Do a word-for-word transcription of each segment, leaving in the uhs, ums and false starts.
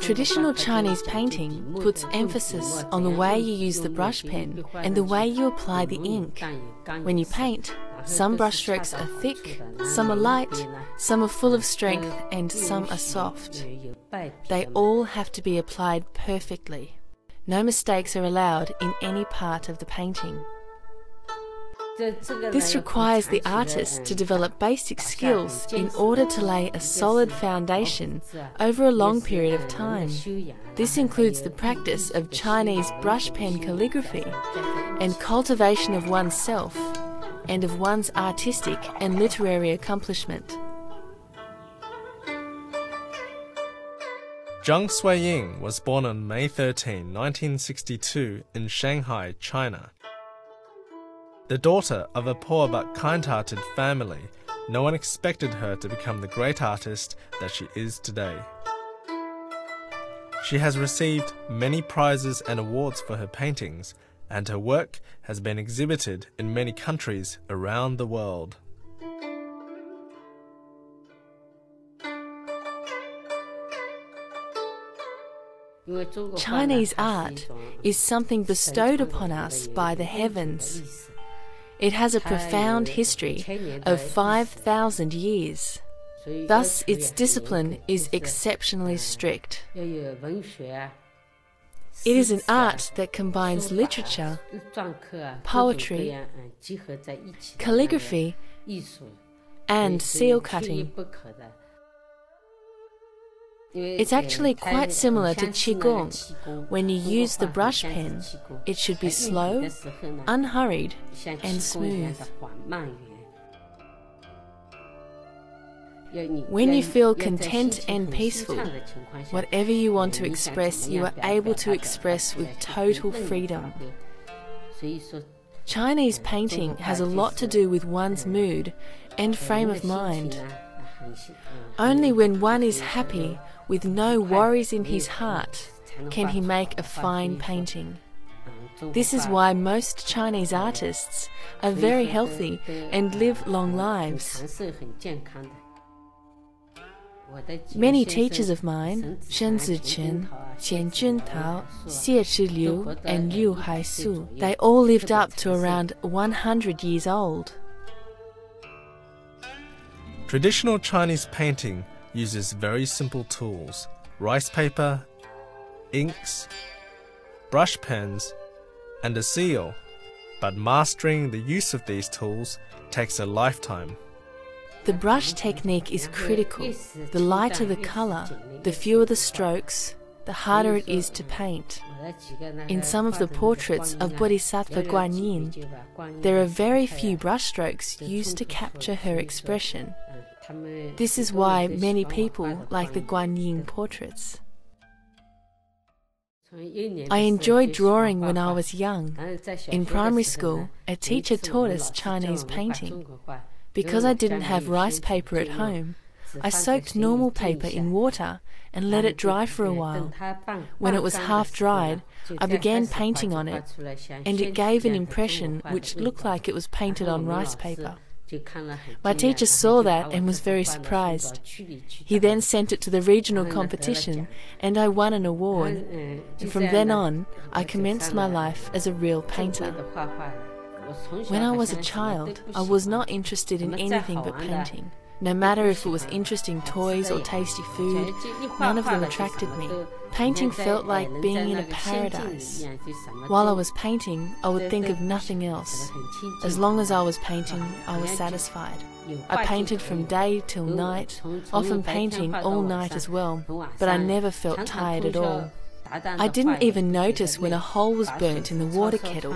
Traditional Chinese painting puts emphasis on the way you use the brush pen and the way you apply the ink. When you paint, some brushstrokes are thick, some are light, some are full of strength, and some are soft. They all have to be applied perfectly. No mistakes are allowed in any part of the painting. This requires the artist to develop basic skills in order to lay a solid foundation over a long period of time. This includes the practice of Chinese brush pen calligraphy and cultivation of oneself and of one's artistic and literary accomplishment. Zhang Suiying was born on May thirteenth, nineteen sixty-two in Shanghai, China. The daughter of a poor but kind-hearted family, no one expected her to become the great artist that she is today. She has received many prizes and awards for her paintings, and her work has been exhibited in many countries around the world. Chinese art is something bestowed upon us by the heavens. It has a profound history of five thousand years. Thus, its discipline is exceptionally strict. It is an art that combines literature, poetry, calligraphy, and seal cutting. It's actually quite similar to Qigong. When you use the brush pen, it should be slow, unhurried, and smooth. When you feel content and peaceful, whatever you want to express, you are able to express with total freedom. Chinese painting has a lot to do with one's mood and frame of mind. Only when one is happy, with no worries in his heart, can he make a fine painting. This is why most Chinese artists are very healthy and live long lives. Many teachers of mine, Shen Zichen, Qian Juntao, Xie Zhiliu, and Liu Haisu, they all lived up to around one hundred years old. Traditional Chinese painting uses very simple tools: rice paper, inks, brush pens, and a seal. But mastering the use of these tools takes a lifetime. The brush technique is critical. The lighter the colour, the fewer the strokes, the harder it is to paint. In some of the portraits of Bodhisattva Guanyin, there are very few brushstrokes used to capture her expression. This is why many people like the Guanyin portraits. I enjoyed drawing when I was young. In primary school, a teacher taught us Chinese painting. Because I didn't have rice paper at home, I soaked normal paper in water and let it dry for a while. When it was half dried, I began painting on it, and it gave an impression which looked like it was painted on rice paper. My teacher saw that and was very surprised. He then sent it to the regional competition, and I won an award. And from then on, I commenced my life as a real painter. When I was a child, I was not interested in anything but painting. No matter if it was interesting toys or tasty food, none of them attracted me. Painting felt like being in a paradise. While I was painting, I would think of nothing else. As long as I was painting, I was satisfied. I painted from day till night, often painting all night as well, but I never felt tired at all. I didn't even notice when a hole was burnt in the water kettle.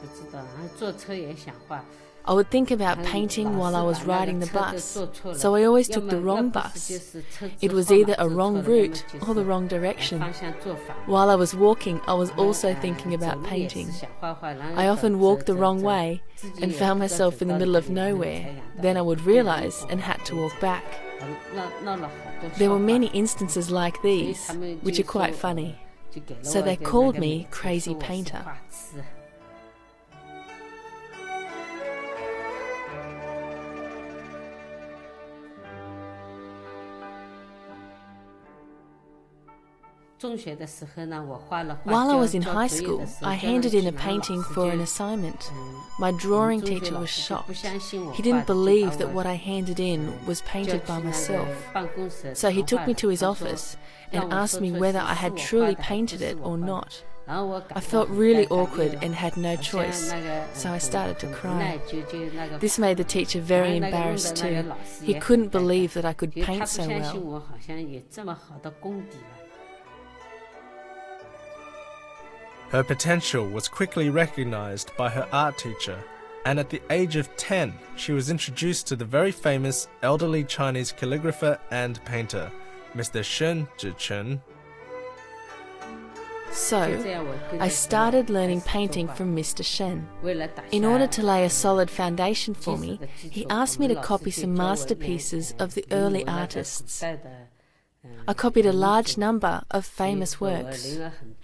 I would think about painting while I was riding the bus, so I always took the wrong bus. It was either a wrong route or the wrong direction. While I was walking, I was also thinking about painting. I often walked the wrong way and found myself in the middle of nowhere. Then I would realize and had to walk back. There were many instances like these, which are quite funny. So they called me Crazy Painter. While I was in high school, I handed in a painting for an assignment. My drawing teacher was shocked. He didn't believe that what I handed in was painted by myself. So he took me to his office and asked me whether I had truly painted it or not. I felt really awkward and had no choice, so I started to cry. This made the teacher very embarrassed too. He couldn't believe that I could paint so well. Her potential was quickly recognized by her art teacher, and at the age of ten, she was introduced to the very famous elderly Chinese calligrapher and painter, Mister Shen Zhichen. So, I started learning painting from Mister Shen. In order to lay a solid foundation for me, he asked me to copy some masterpieces of the early artists. I copied a large number of famous works.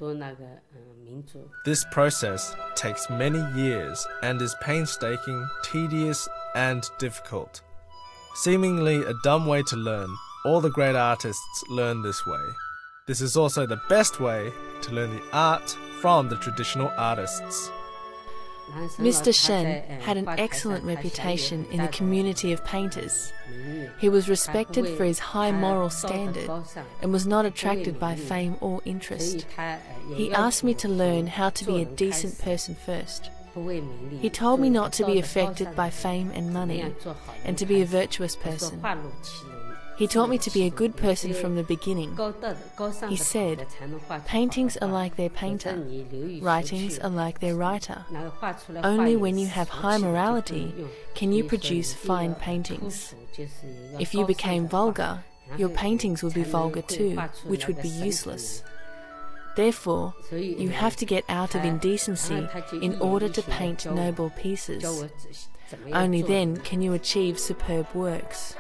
This process takes many years and is painstaking, tedious, and difficult. Seemingly a dumb way to learn, all the great artists learn this way. This is also the best way to learn the art from the traditional artists. Mister Shen had an excellent reputation in the community of painters. He was respected for his high moral standard and was not attracted by fame or interest. He asked me to learn how to be a decent person first. He told me not to be affected by fame and money, and to be a virtuous person. He taught me to be a good person from the beginning. He said, paintings are like their painter, writings are like their writer. Only when you have high morality can you produce fine paintings. If you became vulgar, your paintings would be vulgar too, which would be useless. Therefore, you have to get out of indecency in order to paint noble pieces. Only then can you achieve superb works.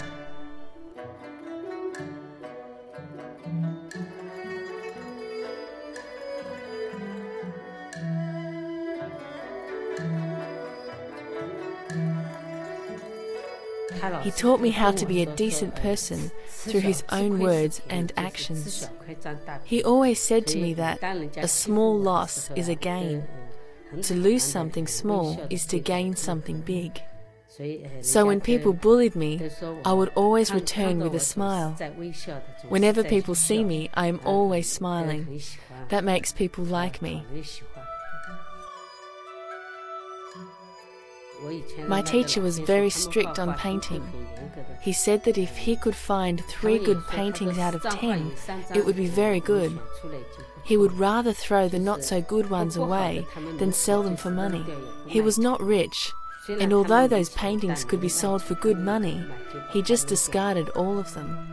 He taught me how to be a decent person through his own words and actions. He always said to me that a small loss is a gain. To lose something small is to gain something big. So when people bullied me, I would always return with a smile. Whenever people see me, I am always smiling. That makes people like me. My teacher was very strict on painting. He said that if he could find three good paintings out of ten, it would be very good. He would rather throw the not-so-good ones away than sell them for money. He was not rich, and although those paintings could be sold for good money, he just discarded all of them.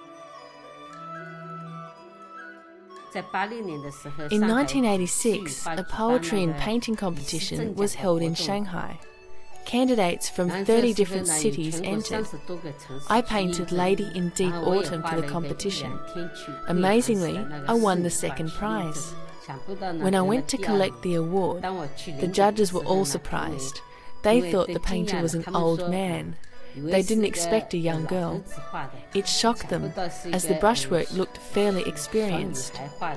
In nineteen eighty-six, a poetry and painting competition was held in Shanghai. Candidates from thirty different cities entered. I painted Lady in Deep Autumn for the competition. Amazingly, I won the second prize. When I went to collect the award, the judges were all surprised. They thought the painter was an old man. They didn't expect a young girl. It shocked them, as the brushwork looked fairly experienced.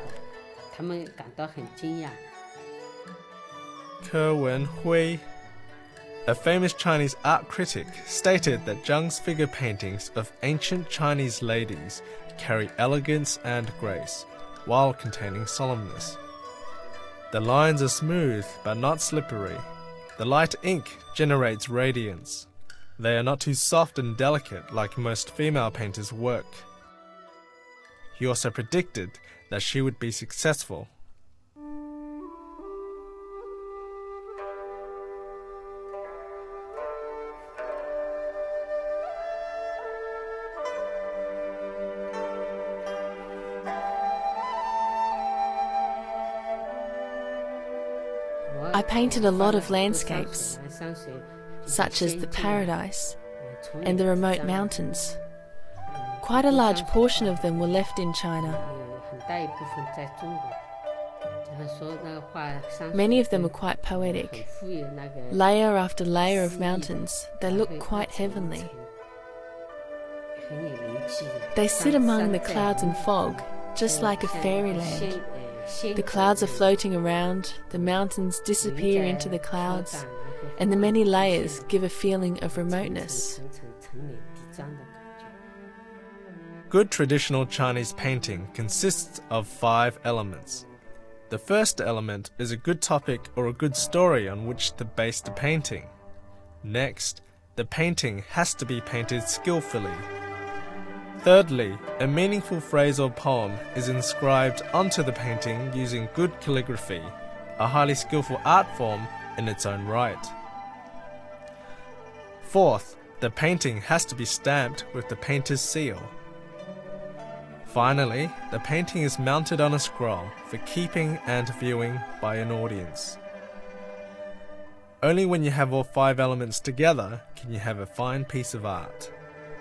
Ke Wen-hui, a famous Chinese art critic, stated that Zhang's figure paintings of ancient Chinese ladies carry elegance and grace, while containing solemnness. The lines are smooth but not slippery. The light ink generates radiance. They are not too soft and delicate like most female painters' work. He also predicted that she would be successful. I painted a lot of landscapes, such as the paradise and the remote mountains. Quite a large portion of them were left in China. Many of them are quite poetic. Layer after layer of mountains, they look quite heavenly. They sit among the clouds and fog, just like a fairyland. The clouds are floating around, the mountains disappear into the clouds, and the many layers give a feeling of remoteness. Good traditional Chinese painting consists of five elements. The first element is a good topic or a good story on which to base the painting. Next, the painting has to be painted skillfully. Thirdly, a meaningful phrase or poem is inscribed onto the painting using good calligraphy, a highly skillful art form in its own right. Fourth, the painting has to be stamped with the painter's seal. Finally, the painting is mounted on a scroll for keeping and viewing by an audience. Only when you have all five elements together can you have a fine piece of art.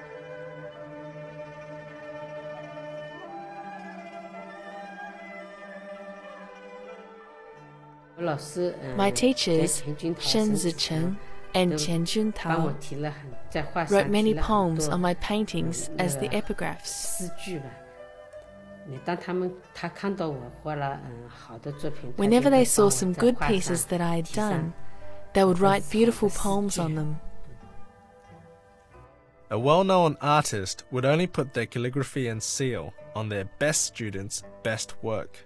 My teachers, Shen Zicheng and Qian Juntao, wrote many poems on my paintings as the epigraphs. Whenever they saw some good pieces that I had done, they would write beautiful poems on them. A well-known artist would only put their calligraphy and seal on their best students' best work.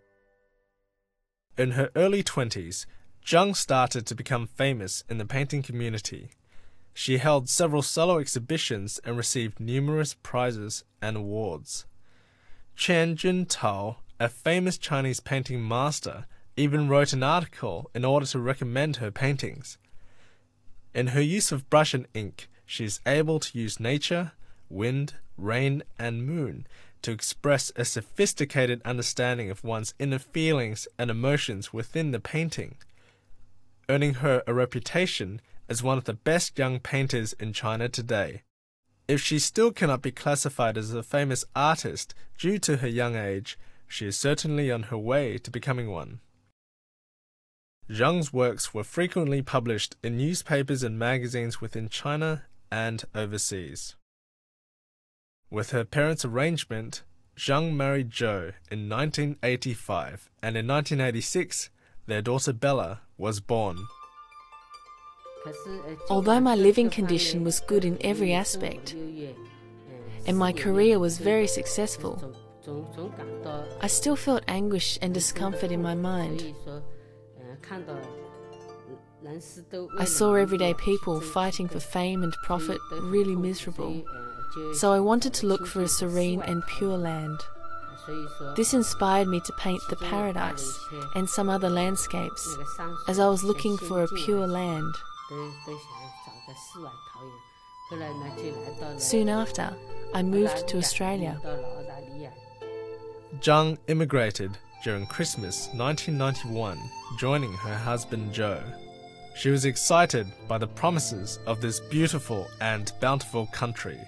In her early twenties, Zhang started to become famous in the painting community. She held several solo exhibitions and received numerous prizes and awards. Qian Juntao, a famous Chinese painting master, even wrote an article in order to recommend her paintings. In her use of brush and ink, she is able to use nature, wind, rain, and moon to express a sophisticated understanding of one's inner feelings and emotions within the painting, earning her a reputation as one of the best young painters in China today. If she still cannot be classified as a famous artist due to her young age, she is certainly on her way to becoming one. Zhang's works were frequently published in newspapers and magazines within China and overseas. With her parents' arrangement, Zhang married Zhou in nineteen eighty-five, and in nineteen eighty-six, their daughter Bella was born. Although my living condition was good in every aspect, and my career was very successful, I still felt anguish and discomfort in my mind. I saw everyday people fighting for fame and profit really miserable, so I wanted to look for a serene and pure land. This inspired me to paint the paradise and some other landscapes, as I was looking for a pure land. Soon after, I moved to Australia. Zhang immigrated during Christmas nineteen ninety-one, joining her husband Zhou. She was excited by the promises of this beautiful and bountiful country.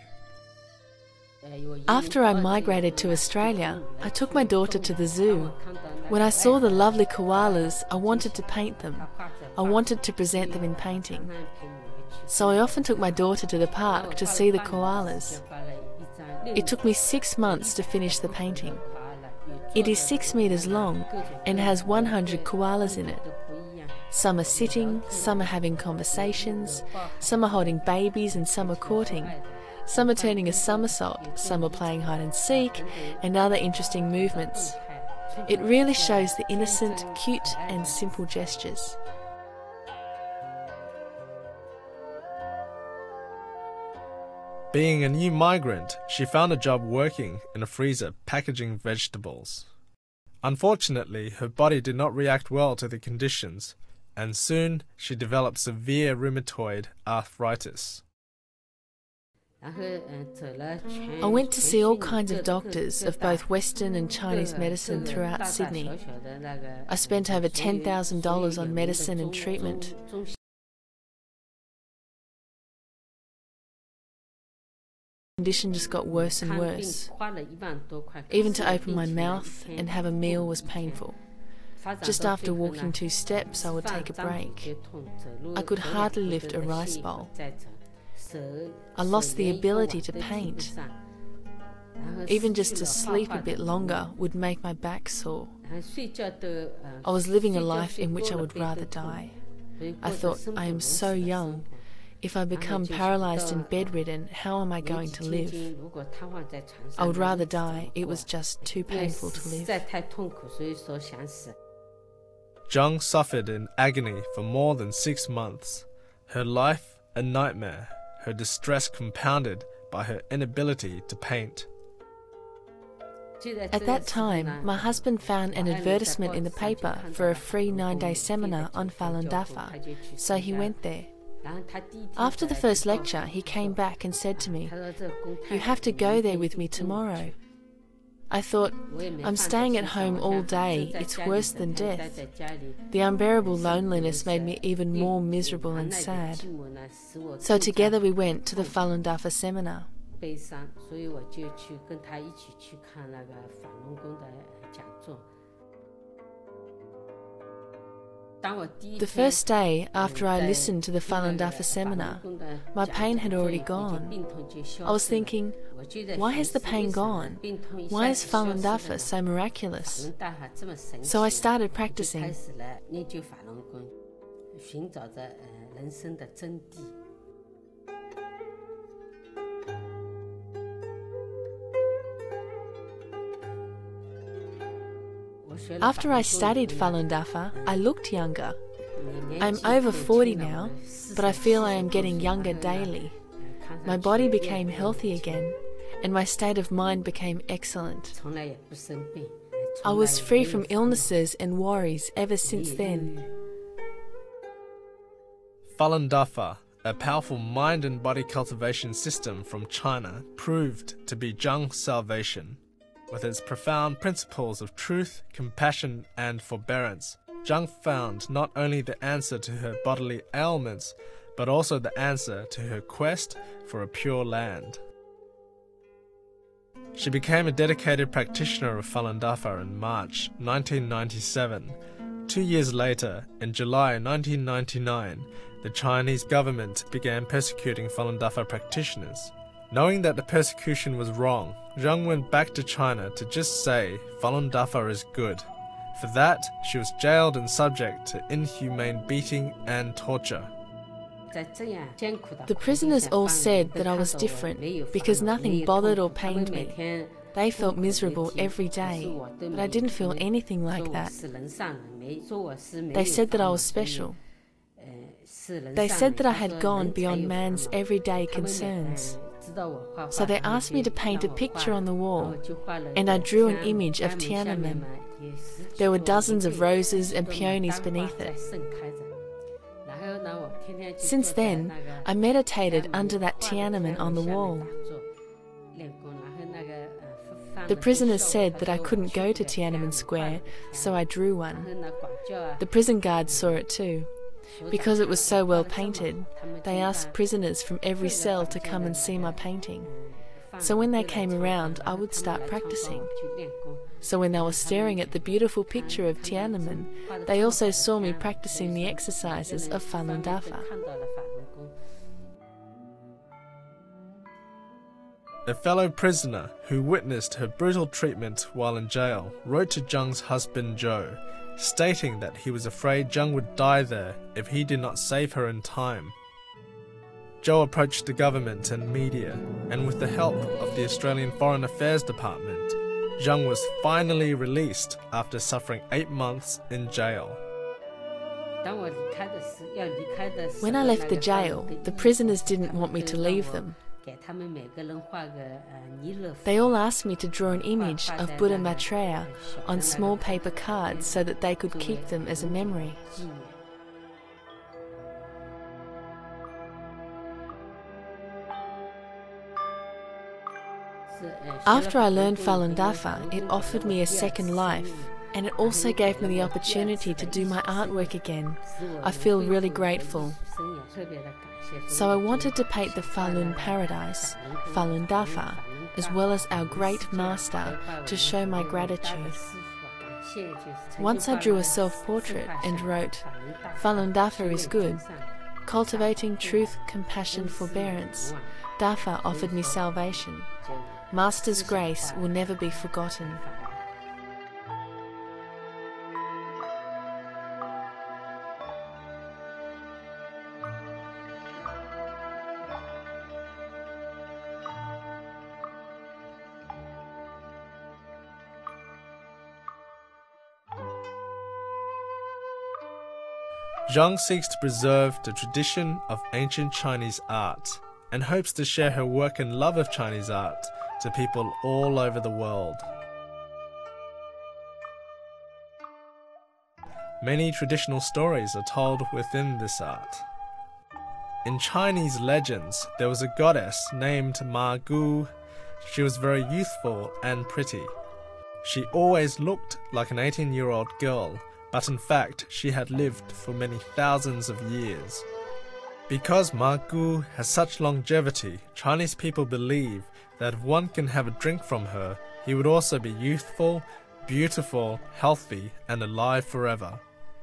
After I migrated to Australia, I took my daughter to the zoo. When I saw the lovely koalas, I wanted to paint them. I wanted to present them in painting. So I often took my daughter to the park to see the koalas. It took me six months to finish the painting. It is six meters long and has one hundred koalas in it. Some are sitting, some are having conversations, some are holding babies and some are courting. Some are turning a somersault, some are playing hide and seek, and other interesting movements. It really shows the innocent, cute and simple gestures. Being a new migrant, she found a job working in a freezer packaging vegetables. Unfortunately, her body did not react well to the conditions, and soon she developed severe rheumatoid arthritis. I went to see all kinds of doctors of both Western and Chinese medicine throughout Sydney. I spent over ten thousand dollars on medicine and treatment. The condition just got worse and worse. Even to open my mouth and have a meal was painful. Just after walking two steps, I would take a break. I could hardly lift a rice bowl. I lost the ability to paint. Even just to sleep a bit longer would make my back sore. I was living a life in which I would rather die. I thought, I am so young. If I become paralyzed and bedridden, how am I going to live? I would rather die. It was just too painful to live. Zhang suffered in agony for more than six months. Her life a nightmare, her distress compounded by her inability to paint. At that time, my husband found an advertisement in the paper for a free nine-day seminar on Falun Dafa, so he went there. After the first lecture, he came back and said to me, "You have to go there with me tomorrow." I thought, I'm staying at home all day, it's worse than death. The unbearable loneliness made me even more miserable and sad. So together we went to the Falun Dafa seminar. The first day after I listened to the Falun Dafa seminar, my pain had already gone. I was thinking, why has the pain gone? Why is Falun Dafa so miraculous? So I started practicing. After I studied Falun Dafa, I looked younger. I'm over forty now, but I feel I am getting younger daily. My body became healthy again, and my state of mind became excellent. I was free from illnesses and worries ever since then. Falun Dafa, a powerful mind and body cultivation system from China, proved to be Zhang's salvation. With its profound principles of truth, compassion, and forbearance, Zhang found not only the answer to her bodily ailments, but also the answer to her quest for a pure land. She became a dedicated practitioner of Falun Dafa in March nineteen ninety-seven. Two years later, in July nineteen ninety-nine, the Chinese government began persecuting Falun Dafa practitioners. Knowing that the persecution was wrong, Zhang went back to China to just say Falun Dafa is good. For that, she was jailed and subject to inhumane beating and torture. The prisoners all said that I was different because nothing bothered or pained me. They felt miserable every day, but I didn't feel anything like that. They said that I was special. They said that I had gone beyond man's everyday concerns. So they asked me to paint a picture on the wall, and I drew an image of Tiananmen. There were dozens of roses and peonies beneath it. Since then, I meditated under that Tiananmen on the wall. The prisoners said that I couldn't go to Tiananmen Square, so I drew one. The prison guards saw it too. Because it was so well painted, they asked prisoners from every cell to come and see my painting. So when they came around, I would start practicing. So when they were staring at the beautiful picture of Tiananmen, they also saw me practicing the exercises of Falun Dafa. A fellow prisoner who witnessed her brutal treatment while in jail wrote to Zhang's husband Zhou, stating that he was afraid Zhang would die there if he did not save her in time. Zhou approached the government and media, and with the help of the Australian Foreign Affairs Department, Zhang was finally released after suffering eight months in jail. When I left the jail, the prisoners didn't want me to leave them. They all asked me to draw an image of Buddha Maitreya on small paper cards so that they could keep them as a memory. After I learned Falun Dafa, it offered me a second life, and it also gave me the opportunity to do my artwork again. I feel really grateful. So I wanted to paint the Falun Paradise, Falun Dafa, as well as our great master to show my gratitude. Once I drew a self-portrait and wrote, Falun Dafa is good, cultivating truth, compassion, forbearance. Dafa offered me salvation. Master's grace will never be forgotten. Zhang seeks to preserve the tradition of ancient Chinese art and hopes to share her work and love of Chinese art to people all over the world. Many traditional stories are told within this art. In Chinese legends, there was a goddess named Ma Gu. She was very youthful and pretty. She always looked like an eighteen-year-old girl, but in fact she had lived for many thousands of years. Because Ma Gu has such longevity, Chinese people believe that if one can have a drink from her, he would also be youthful, beautiful, healthy, and alive forever.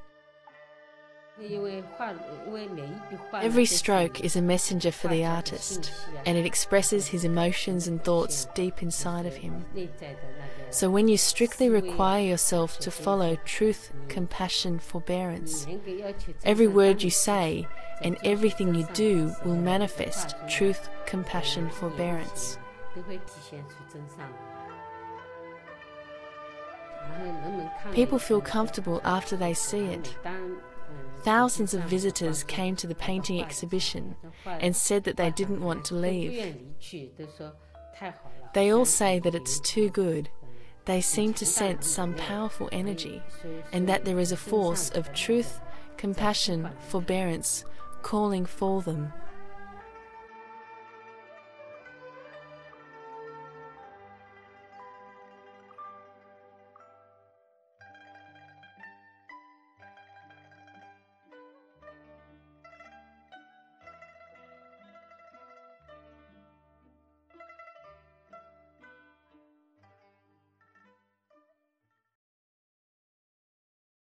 Every stroke is a messenger for the artist, and it expresses his emotions and thoughts deep inside of him. So when you strictly require yourself to follow truth, compassion, forbearance, every word you say and everything you do will manifest truth, compassion, forbearance. People feel comfortable after they see it. Thousands of visitors came to the painting exhibition and said that they didn't want to leave. They all say that it's too good. They seem to sense some powerful energy, and that there is a force of truth, compassion, forbearance calling for them.